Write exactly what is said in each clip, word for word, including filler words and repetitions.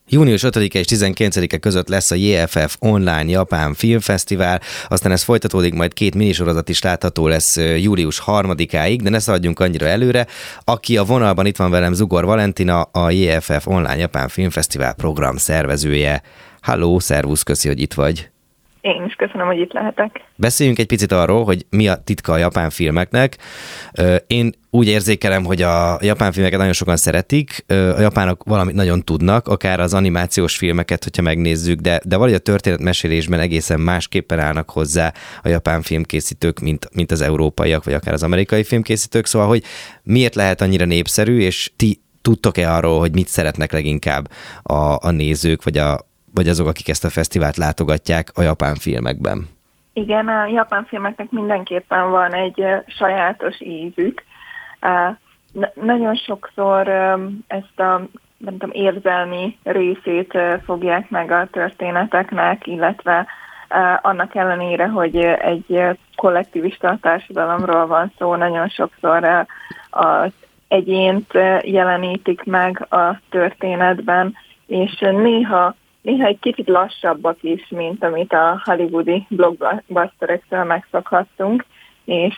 június ötödike és tizenkilencedike között lesz a jé ef ef Online Japán Filmfesztivál, aztán ez folytatódik, majd két minisorozat is látható lesz július harmadikáig, de ne szaladjunk annyira előre. Aki a vonalban itt van velem, Zugor Valentina, a jé ef ef Online Japán Filmfesztivál program szervezője. Halló, szervusz, köszi, hogy itt vagy. Én is köszönöm, hogy itt lehetek. Beszéljünk egy picit arról, hogy mi a titka a japán filmeknek. Én úgy érzékelem, hogy a japán filmeket nagyon sokan szeretik, a japánok valamit nagyon tudnak, akár az animációs filmeket, hogyha megnézzük, de, de valahogy a történetmesélésben egészen másképpen állnak hozzá a japán filmkészítők, mint, mint az európaiak, vagy akár az amerikai filmkészítők. Szóval, hogy miért lehet annyira népszerű, és ti tudtok-e arról, hogy mit szeretnek leginkább a, a nézők, vagy a vagy azok, akik ezt a fesztivált látogatják a japán filmekben? Igen, a japán filmeknek mindenképpen van egy sajátos ízük. Nagyon sokszor ezt a nem tudom, érzelmi részét fogják meg a történeteknek, illetve annak ellenére, hogy egy kollektivista társadalomról van szó, nagyon sokszor az egyént jelenítik meg a történetben, és néha Néha egy kicsit lassabbak is, mint amit a hollywoodi blockbusterektől megszokhattunk, és,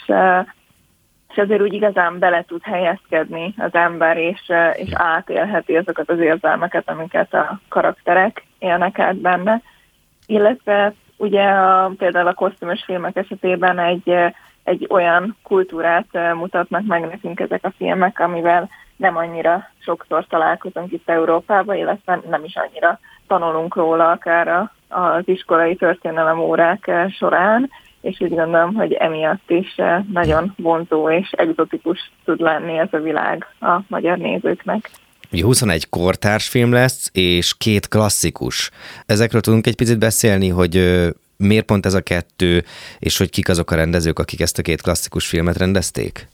és azért úgy igazán bele tud helyezkedni az ember, és, és átélheti azokat az érzelmeket, amiket a karakterek élnek át benne. Illetve ugye a, például a kosztümös filmek esetében egy, egy olyan kultúrát mutatnak meg nekünk ezek a filmek, amivel nem annyira sokszor találkozunk itt Európában, illetve nem is annyira tanulunk róla akár az iskolai történelem órák során, és úgy gondolom, hogy emiatt is nagyon vonzó és egzotikus tud lenni ez a világ a magyar nézőknek. Ugye huszonegy kortárs film lesz, és két klasszikus. Ezekről tudunk egy picit beszélni, hogy miért pont ez a kettő, és hogy kik azok a rendezők, akik ezt a két klasszikus filmet rendezték?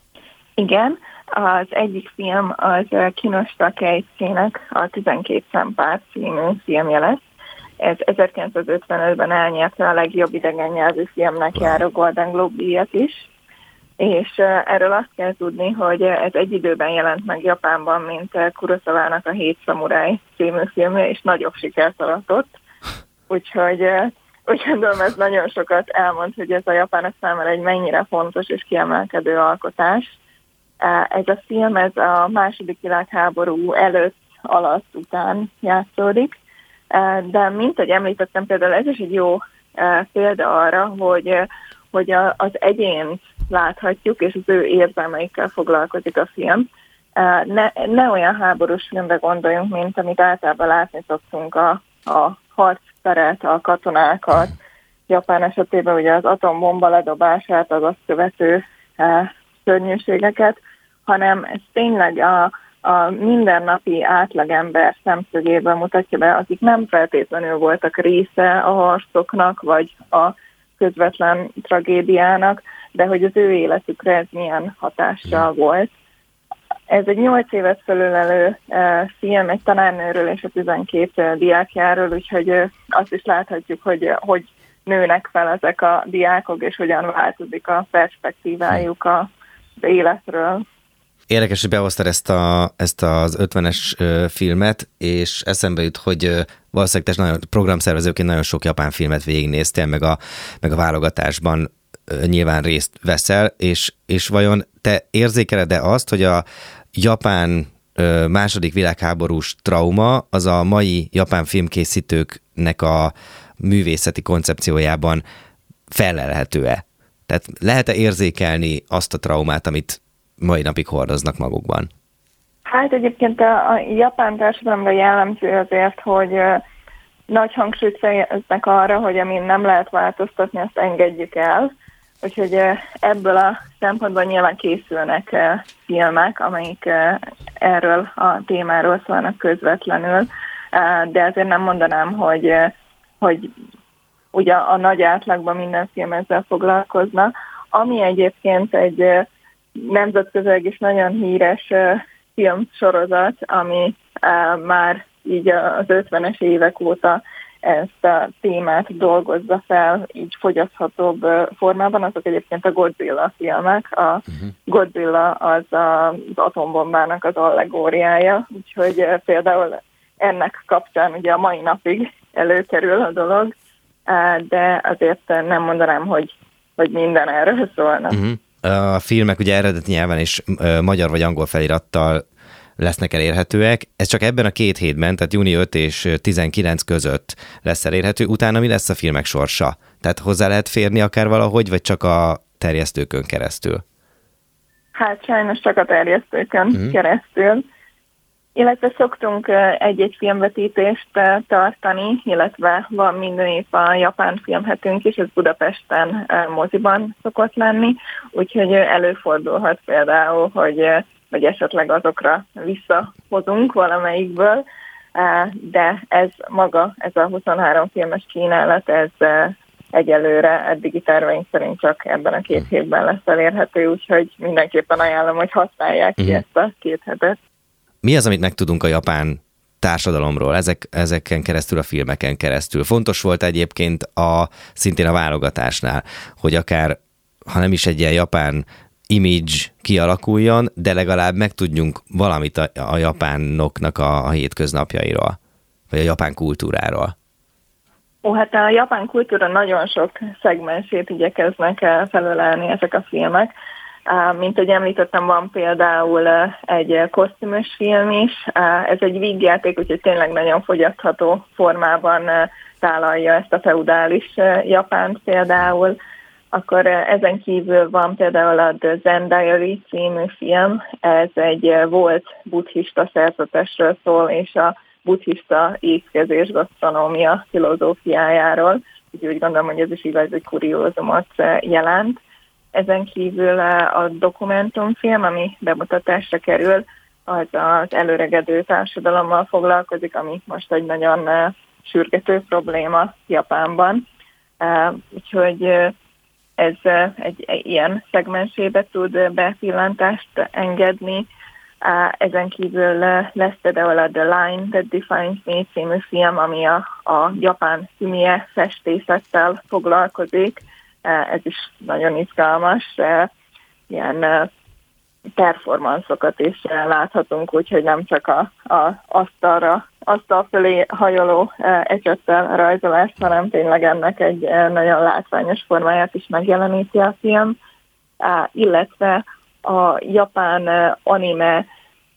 Igen. Az egyik film az Kinoshita Keiichinek a tizenkét szempár című filmje lesz. Ez ezerkilencszázötvenötben elnyerte a legjobb idegen nyelvű filmnek járó Golden Globe díjat is. És erről azt kell tudni, hogy ez egy időben jelent meg Japánban, mint Kurosavának a Hét szamuráj című filmje, és nagyobb sikert aratott. Úgyhogy úgy gondolom, ez nagyon sokat elmond, hogy ez a japánok számára egy mennyire fontos és kiemelkedő alkotás. Ez a film, ez a második világháború előtt, alatt, után játszódik, de mint ahogy említettem, például ez is egy jó példa arra, hogy, hogy az egyént láthatjuk, és az ő érzelmeikkel foglalkozik a film. Ne, ne olyan háborús filmre gondoljunk, mint amit általában látni szoktunk a, a harcteret, a katonákat, Japán esetében ugye az atombomba ledobását, az azt követő szörnyűségeket, hanem ez tényleg a, a mindennapi átlagember szemszögéből mutatja be, akik nem feltétlenül voltak része a harcoknak, vagy a közvetlen tragédiának, de hogy az ő életükre ez milyen hatással volt. Ez egy nyolc évet felülelő uh, film, egy tanárnőről és a tizenkét uh, diákjáról, úgyhogy uh, azt is láthatjuk, hogy uh, hogy nőnek fel ezek a diákok, és hogyan változik a perspektívájuk a életről. Érdekes, hogy behoztad ezt, a, ezt az ötvenes ö, filmet, és eszembe jut, hogy ö, valószínűleg te nagyon, programszervezőként nagyon sok japán filmet végignéztél, meg a, meg a válogatásban ö, nyilván részt veszel, és, és vajon te érzékeled-e azt, hogy a japán ö, második világháborús trauma az a mai japán filmkészítőknek a művészeti koncepciójában felelhető-e? Tehát lehet-e érzékelni azt a traumát, amit mai napig hordoznak magukban? Hát egyébként a, a japán társadalomra jellemző azért, hogy uh, nagy hangsúlyt fejeznek arra, hogy amin nem lehet változtatni, azt engedjük el. Úgyhogy uh, ebből a szempontból nyilván készülnek uh, filmek, amelyik uh, erről a témáról szólnak közvetlenül, uh, de azért nem mondanám, hogy, uh, hogy ugye a nagy átlagban minden film ezzel foglalkozna. Ami egyébként egy uh, nemzetközileg is nagyon híres uh, filmsorozat, ami uh, már így az ötvenes évek óta ezt a témát dolgozza fel így fogyaszthatóbb uh, formában, azok egyébként a Godzilla filmek. A uh-huh. Godzilla az a, az atombombának az allegóriája, úgyhogy uh, például ennek kapcsán ugye a mai napig előkerül a dolog, de azért nem mondanám, hogy, hogy minden erről szólna. Uh-huh. A filmek ugye eredeti nyelven és magyar vagy angol felirattal lesznek elérhetőek. Ez csak ebben a két hétben, tehát június ötödike és tizenkilencedike között lesz elérhető. Utána mi lesz a filmek sorsa? Tehát hozzá lehet férni akár valahogy, vagy csak a terjesztőkön keresztül? Hát sajnos csak a terjesztőkön uh-huh. keresztül. Illetve szoktunk egy-egy filmvetítést tartani, illetve van minden év a japán filmhetünk is, ez Budapesten moziban szokott lenni, úgyhogy előfordulhat például, hogy, hogy esetleg azokra visszahozunk valamelyikből, de ez maga, ez a huszonhárom filmes kínálat, ez egyelőre eddigi terveink szerint csak ebben a két hétben lesz elérhető, úgyhogy mindenképpen ajánlom, hogy használják ki uh-huh. ezt a két hetet. Mi az, amit megtudunk a japán társadalomról, ezek, ezeken keresztül, a filmeken keresztül? Fontos volt egyébként a, szintén a válogatásnál, hogy akár, ha nem is egy ilyen japán image kialakuljon, de legalább megtudjunk valamit a, a japánoknak a, a hétköznapjairól, vagy a japán kultúráról. Ó, hát a japán kultúra nagyon sok szegmensét igyekeznek felölelni ezek a filmek. Mint ahogy említettem, van például egy kosztümös film is. Ez egy vígjáték, úgyhogy tényleg nagyon fogyasztható formában tálalja ezt a feudális Japánt például. Akkor ezen kívül van például a The Zen Diary című film. Ez egy volt buddhista szerzetesről szól, és a buddhista étkezés gasztronómia filozófiájáról. Úgyhogy úgy gondolom, hogy ez is igaz, hogy kuriózumot jelent. Ezen kívül a dokumentumfilm, ami bemutatásra kerül, az az előregedő társadalommal foglalkozik, ami most egy nagyon sürgető probléma Japánban. Úgyhogy ez egy ilyen szegmensébe tud bepillantást engedni. Ezen kívül lesz például a The Line That Defines Me című film, ami a, a japán szümie festészettel foglalkozik. Ez is nagyon izgalmas, ilyen performanszokat is láthatunk, úgyhogy nem csak a, a asztalra, asztal fölé hajoló ecsettel rajzolás, hanem tényleg ennek egy nagyon látványos formáját is megjeleníti a film, illetve a japán anime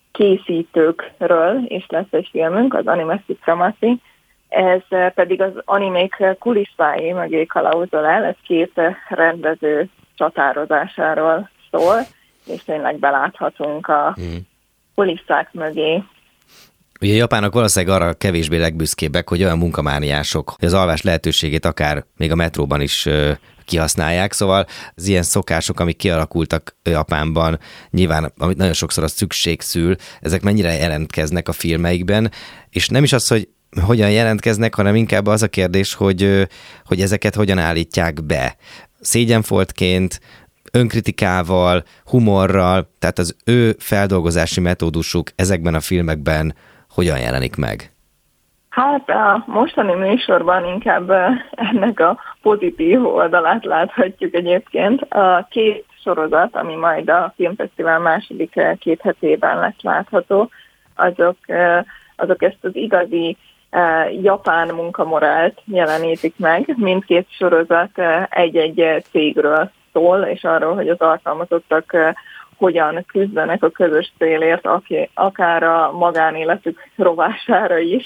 készítőkről is lesz egy filmünk, az Anime Supremacy. Ez pedig az animék kulisszái mögé kalauzol el, ez két rendező csatározásáról szól, és tényleg beláthatunk a mm. kulisszák mögé. Ugye a japánok valószínűleg arra kevésbé legbüszkébbek, hogy olyan munkamániások, hogy az alvás lehetőségét akár még a metróban is kihasználják, szóval az ilyen szokások, amik kialakultak Japánban, nyilván, amit nagyon sokszor a szükség szül, ezek mennyire jelentkeznek a filmeikben, és nem is az, hogy hogyan jelentkeznek, hanem inkább az a kérdés, hogy, hogy ezeket hogyan állítják be. Szégyenfoltként, önkritikával, humorral, tehát az ő feldolgozási metódusuk ezekben a filmekben hogyan jelenik meg? Hát a mostani műsorban inkább ennek a pozitív oldalát láthatjuk egyébként. A két sorozat, ami majd a filmfesztivál második két hetében lesz látható, azok, azok ezt az igazi japán munkamorált jelenítik meg. Mindkét sorozat egy-egy cégről szól, és arról, hogy az alkalmazottak hogyan küzdenek a közös célért, akár a magánéletük rovására is.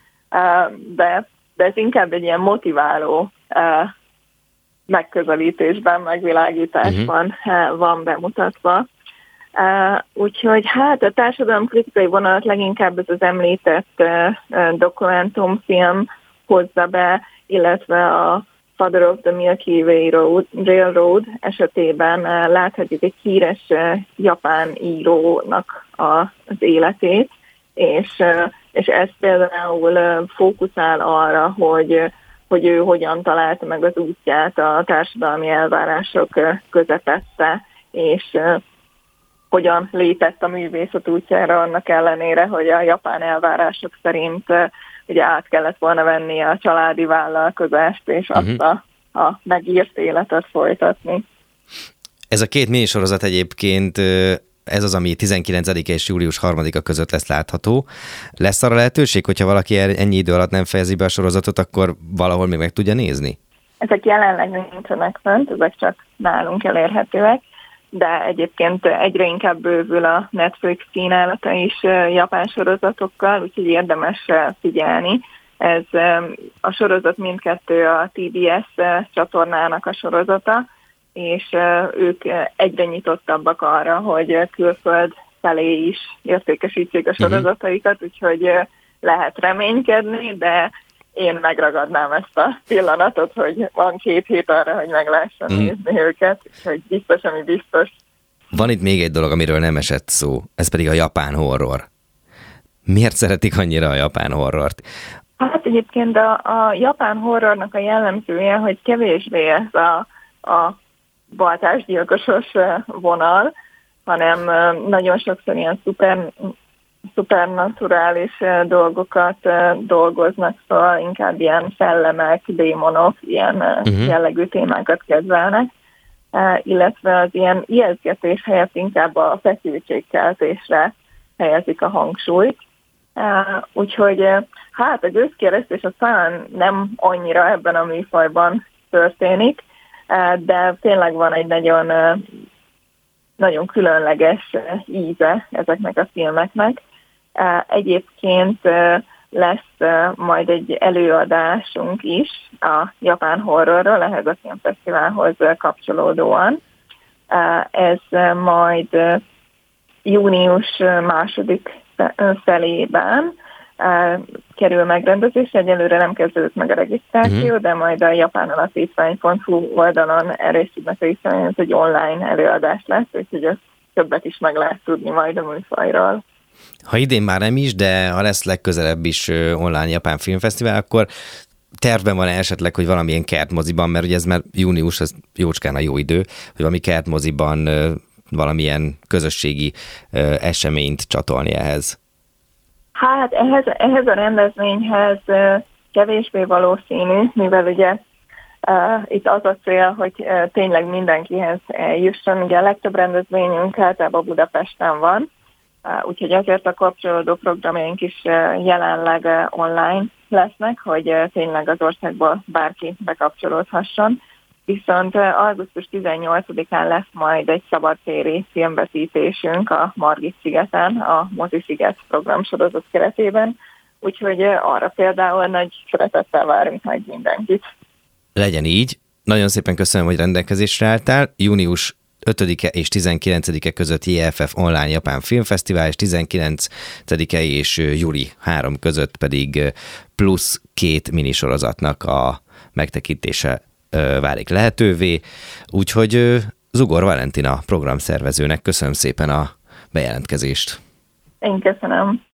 De, de ez inkább egy ilyen motiváló megközelítésben, megvilágításban uh-huh. van bemutatva. Úgyhogy hát a társadalomkritikai vonalat leginkább ez az említett dokumentumfilm hozza be, illetve a Father of the Milky Way Road, Railroad esetében láthatjuk egy híres japán írónak az életét, és, és ez például fókuszál arra, hogy, hogy ő hogyan találta meg az útját a társadalmi elvárások közepette, és hogyan lépett a művészet útjára annak ellenére, hogy a japán elvárások szerint ugye át kellett volna venni a családi vállalkozást, és uh-huh. azt a, a megírt életet folytatni. Ez a két minisorozat egyébként Ez az, ami tizenkilencedike és július harmadika között lesz látható. Lesz arra lehetőség, hogyha valaki ennyi idő alatt nem fejezi be a sorozatot, akkor valahol még meg tudja nézni? Ezek jelenleg nincsenek fönt, ezek csak nálunk elérhetőek, de egyébként egyre inkább bővül a Netflix kínálata is japán sorozatokkal, úgyhogy érdemes figyelni. Ez a sorozat mindkettő a té bé es csatornának a sorozata, és ők egyre nyitottabbak arra, hogy külföld felé is értékesítsék a sorozataikat, úgyhogy lehet reménykedni, de én megragadnám ezt a pillanatot, hogy van két hét arra, hogy meg lehessen mm. nézni őket, hogy biztos, ami biztos. Van itt még egy dolog, amiről nem esett szó, ez pedig a japán horror. Miért szeretik annyira a japán horrort? Hát egyébként a, a japán horrornak a jellemzője, hogy kevésbé ez a, a baltásgyilkosos vonal, hanem nagyon sokszor ilyen szuper, szupernaturális dolgokat dolgoznak, szóval inkább ilyen szellemek, démonok, ilyen uh-huh. jellegű témákat kedvelnek, illetve az ilyen ijesztgetés helyett inkább a feszültségkeltésre helyezik a hangsúlyt. Úgyhogy hát a gőzkieresztés az talán nem annyira ebben a műfajban történik, de tényleg van egy nagyon, nagyon különleges íze ezeknek a filmeknek. Egyébként lesz majd egy előadásunk is a japán horrorról, ehhez a filmfesztiválhoz kapcsolódóan. Ez majd június második felében kerül megrendezésre, egyelőre nem kezdődött meg a regisztráció, uh-huh. de majd a japánalapítvány pont hu oldalon erősítnek vissza, hogy online előadás lesz, úgyhogy ezt többet is meg lehet tudni majd a műfajról. Ha idén már nem is, de ha lesz legközelebb is online japán filmfesztivál, akkor tervben van esetleg, hogy valamilyen kertmoziban, mert ugye ez már június, ez jócskán a jó idő, hogy valami kertmoziban valamilyen közösségi eseményt csatolni ehhez. Hát ehhez, ehhez a rendezvényhez kevésbé valószínű, mivel ugye uh, itt az a cél, hogy uh, tényleg mindenkihez eljusson. Ugye a legtöbb rendezvényünk általában Budapesten van, uh, úgyhogy azért a kapcsolódó programjaink is uh, jelenleg uh, online lesznek, hogy uh, tényleg az országból bárki bekapcsolódhasson. Viszont augusztus tizennyolcadikán lesz majd egy szabadtéri filmvetítésünk a Margit-szigeten, a Mozi-sziget programsorozat keretében, úgyhogy arra például nagy szeretettel várunk majd mindenkit. Legyen így. Nagyon szépen köszönöm, hogy rendelkezésre álltál. Június ötödike és tizenkilencedike között jé ef ef Online Japán Filmfesztivál, és tizenkilencedike és júli harmadika között pedig plusz két minisorozatnak a megtekintése válik lehetővé, úgyhogy Zugor Valentina programszervezőnek köszönöm szépen a bejelentkezést. Én köszönöm.